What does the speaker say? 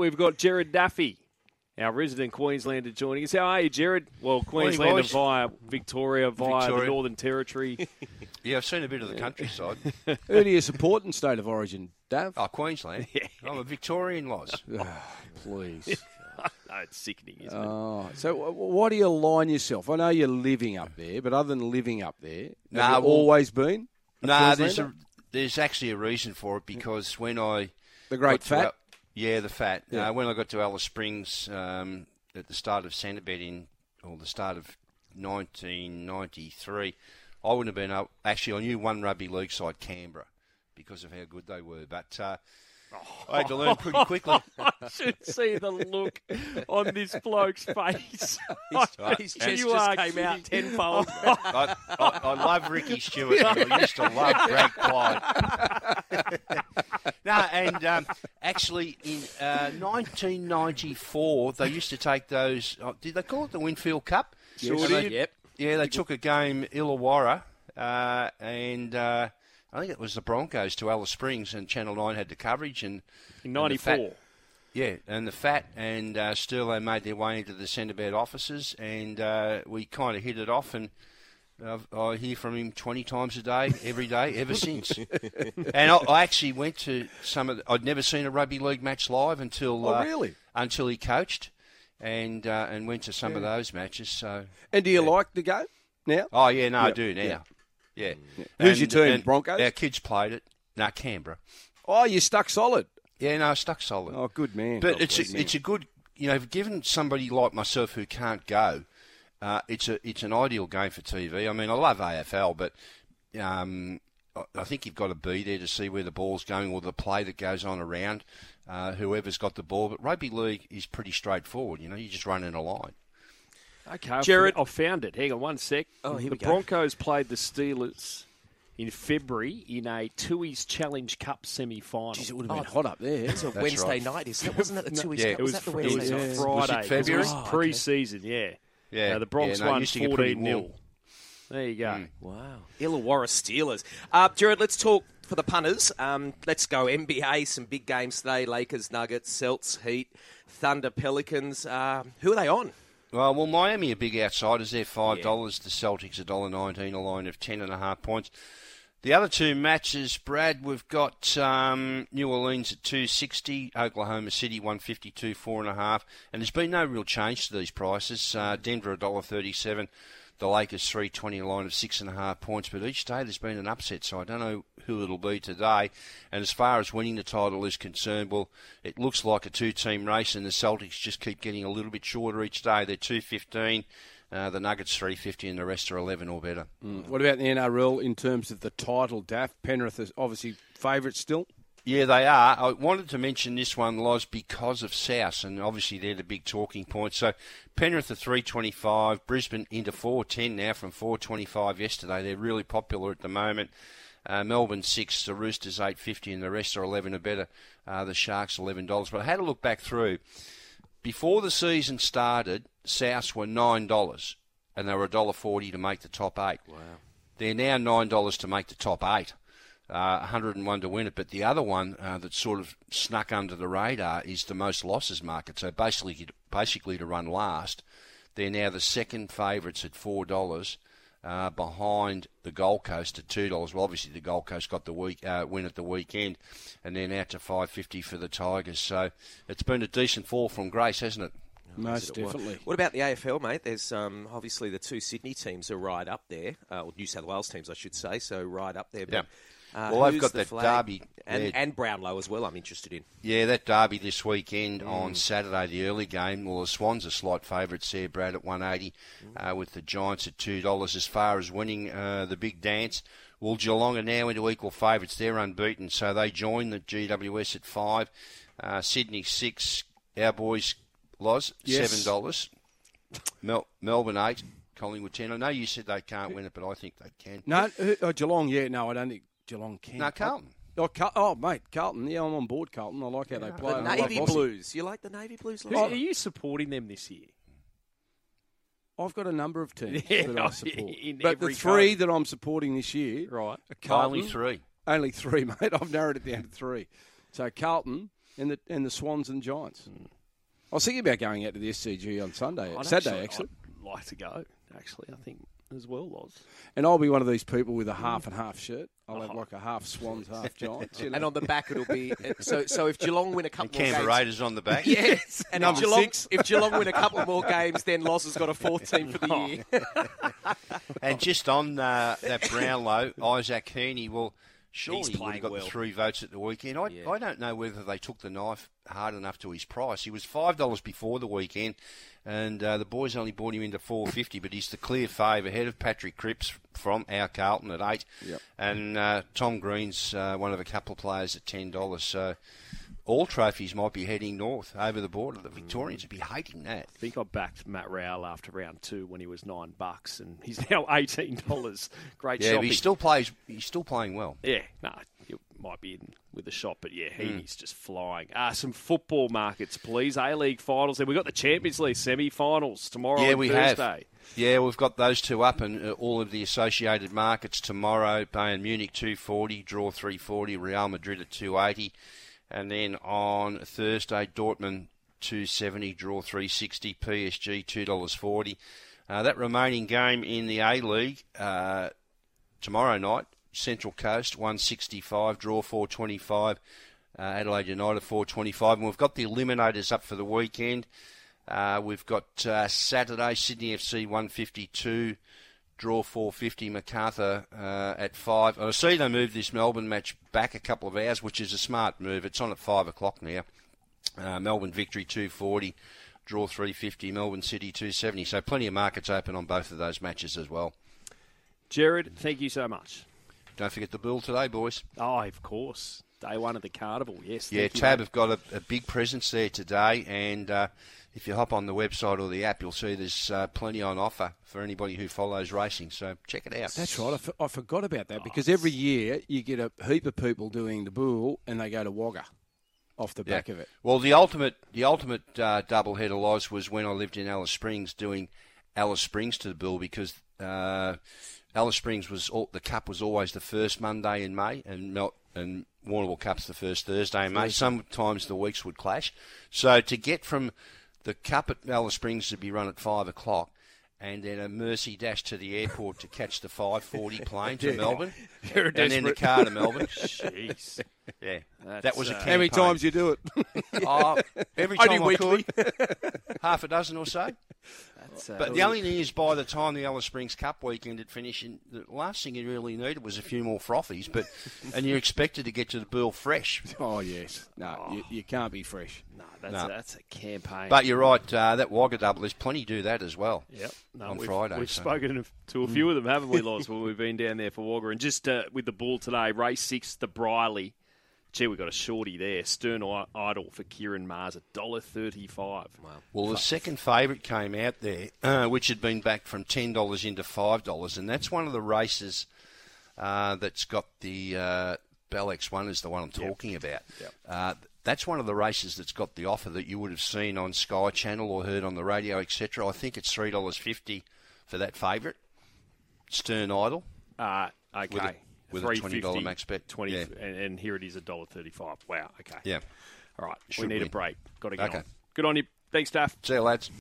we've got Jared Duffy, our resident Queenslander, joining us. How are you, Jared? Well, Queenslander via Victoria, the Northern Territory. Yeah, I've seen a bit of the countryside. Who do you support in State of Origin, Dav? Oh, Queensland. Yeah. I'm a Victorian, Loz. Please. No, it's sickening, isn't it? Oh, so why do you align yourself? I know you're living up there, but other than living up there, have you always been? No, there's actually a reason for it, because when I... The Great Fat? The Fat. Yeah. When I got to Alice Springs at the start of Santabet the start of 1993, I wouldn't have been up. Actually, I knew one rugby league side, Canberra, because of how good they were. But I had to learn pretty quickly. I should see the look on this bloke's face. His chest just came out tenfold. I love Ricky Stewart. And I used to love Brad Clyde. Actually, in 1994, they used to take those. Did they call it the Winfield Cup? Yep. Yeah, they took a game, Illawarra, and I think it was the Broncos to Alice Springs, and Channel 9 had the coverage. And in 94. And the Fat and Sterlo made their way into the Centrebet offices, and we kind of hit it off, and I hear from him 20 times a day, every day, ever since. And I actually went to I'd never seen a rugby league match live until until he coached, and went to some of those matches. So. And do you like the game now? Oh, yeah, no, I do now. Yeah. Who's your team, Broncos? Our kids played it. No, Canberra. Oh, you stuck solid. Yeah, no, stuck solid. Oh, good man. But it's a good, given somebody like myself who can't go, it's an ideal game for TV. I mean, I love AFL, but I think you've got to be there to see where the ball's going or the play that goes on around whoever's got the ball. But rugby league is pretty straightforward. You just run in a line. Okay, Jared, I found it. Hang on one sec. Oh, here we go. The Broncos played the Steelers in February in a Tui's Challenge Cup semi-final. Jeez, it would have been hot up there. It's a Wednesday night, isn't it? Wasn't it the Tui's Cup? It was the Wednesday night? Friday. Was it February? It was pre-season, yeah. Yeah. The Bronx won 14-0. There you go. Wow. Illawarra Steelers. Jared, let's talk for the punters. Let's go NBA, some big games today. Lakers, Nuggets, Celts, Heat, Thunder, Pelicans. Who are they on? Well, Miami are big outsiders. They're $5. The Celtics $1.19, a line of 10.5 points. The other two matches, Brad, we've got New Orleans at $2.60, Oklahoma City $1.52, 4.5, and there's been no real change to these prices. Denver $1.37, the Lakers $3.20, a line of 6.5 points. But each day there's been an upset, so I don't know who it'll be today. And as far as winning the title is concerned, well, it looks like a two-team race, and the Celtics just keep getting a little bit shorter each day. They're $2.15. The Nuggets $3.50 and the rest are 11 or better. What about the NRL in terms of the title, Daff? Penrith is obviously favourites still. Yeah, they are. I wanted to mention this one, Loz, because of South, and obviously they're the big talking points. So Penrith are $3.25, Brisbane into $4.10 now from $4.25 yesterday. They're really popular at the moment. Melbourne $6, the Roosters $8.50, and the rest are 11 or better. The Sharks $11. But I had to look back through. Before the season started, Souths were $9, and they were $1.40 to make the top 8. Wow. They're now $9 to make the top 8. 101 to win it. But the other one that sort of snuck under the radar is the most losses market. So basically to run last, they're now the second favourites at $4, behind the Gold Coast at $2. Well, obviously the Gold Coast got the win at the weekend, and they're now to $5.50 for the Tigers. So it's been a decent fall from grace, hasn't it? Most definitely. What about the AFL, mate? There's obviously the two Sydney teams are right up there, or New South Wales teams, I should say, so right up there. But, well, they've got that derby. And Brownlow as well, I'm interested in. Yeah, that derby this weekend on Saturday, the early game. Well, the Swans are slight favourites there, Brad, at $1.80, with the Giants at $2. As far as winning the big dance, well, Geelong are now into equal favourites. They're unbeaten, so they join the GWS at $5. Sydney $6. Our boys, Loz, $7. Melbourne $8. Collingwood $10. I know you said they can't win it, but I think they can. No, Geelong, no, I don't think Geelong can. No, Carlton. Mate, Carlton. Yeah, I'm on board, Carlton. I like how they play. The Navy Blues. You like the Navy Blues? Are you supporting them this year? I've got a number of teams that I support. But the every three that I'm supporting this year right. are Carlton. Only three. Only three, mate. I've narrowed it down to three. So Carlton, and the Swans and Giants. I was thinking about going out to the SCG on Saturday, actually. I'd like to go, actually, I think, as well, Loz. And I'll be one of these people with a half and half shirt. I'll have like a half Swans, half Giants. You know? And on the back it'll be... So if Geelong win a couple more games... Canberra Raiders on the back. Yes. And if Geelong win a couple more games, then Loz has got a 14 for the year. And just on that Brownlow, Isaac Heaney, well, surely he would have got the 3 votes at the weekend. I don't know whether they took the knife hard enough to his price. He was $5 before the weekend, and the boys only bought him into $4.50, but he's the clear fave ahead of Patrick Cripps from our Carlton at $8. Yep. And Tom Green's one of a couple of players at $10. So all trophies might be heading north over the border. The Victorians would be hating that. I think I backed Matt Rowell after round 2 when he was $9, and he's now $18. Great shopping. But he's still playing well. Yeah, no, he might be in with the shot, but yeah, he's just flying. Some football markets, please. A-League finals. Then we've got the Champions League semi-finals tomorrow and Thursday. Have. Yeah, we've got those two up, and all of the associated markets tomorrow. Bayern Munich 240, draw 340, Real Madrid at 280. And then on Thursday, Dortmund 270, draw 360, PSG $2.40. That remaining game in the A-League tomorrow night, Central Coast 165, draw 425, Adelaide United 425. And we've got the eliminators up for the weekend. We've got Saturday, Sydney FC 152, draw 450, MacArthur at 5. I see they moved this Melbourne match back a couple of hours, which is a smart move. It's on at 5 o'clock now. Melbourne victory 240, draw 350, Melbourne City 270. So plenty of markets open on both of those matches as well. Jared, thank you so much. Don't forget the Bull today, boys. Oh, of course. Day 1 of the Carnival, yes. Yeah, Tab have got a big presence there today, and if you hop on the website or the app, you'll see there's plenty on offer for anybody who follows racing, so check it out. That's right. I forgot about that because every year you get a heap of people doing the Bull and they go to Wagga off the back of it. Well, the ultimate doubleheader, Loz, was when I lived in Alice Springs doing Alice Springs to the Bull because Alice Springs the Cup was always the first Monday in May, and Warrnambool Cup's the first Thursday in May. Sometimes the weeks would clash. So to get from the Cup at Alice Springs to be run at 5 o'clock, and then a mercy dash to the airport to catch the 5:40 plane to Melbourne, and then the car to Melbourne. Jeez. Yeah, that was a campaign. How many times you do it? Every time Only weekly. I could. Half a dozen or so. But the only thing is, by the time the Alice Springs Cup weekend had finished, the last thing you really needed was a few more frothies, and you're expected to get to the Bull fresh. Oh, yes. No, you can't be fresh. No, that's a campaign. But you're right, that Wagga double, there's plenty do that as well. Yep. On Friday. We've spoken to a few of them, haven't we, Loz, when we've been down there for Wagga. And just with the Bull today, race 6, the Briley. Gee, we got a shorty there. Stern Idol for Kieran Mars, $1.35. Wow. Well, the second favourite came out there, which had been back from $10 into $5, and that's one of the races that's got the Bell X1 is the one I'm talking about. Yep. That's one of the races that's got the offer that you would have seen on Sky Channel or heard on the radio, etc. I think it's $3.50 for that favourite, Stern Idol. Okay. With a $20 max bet. And here it is, $1.35. Wow, okay. Yeah. All right, we need a break. Got to get on. Good on you. Thanks, Staff. See you, lads.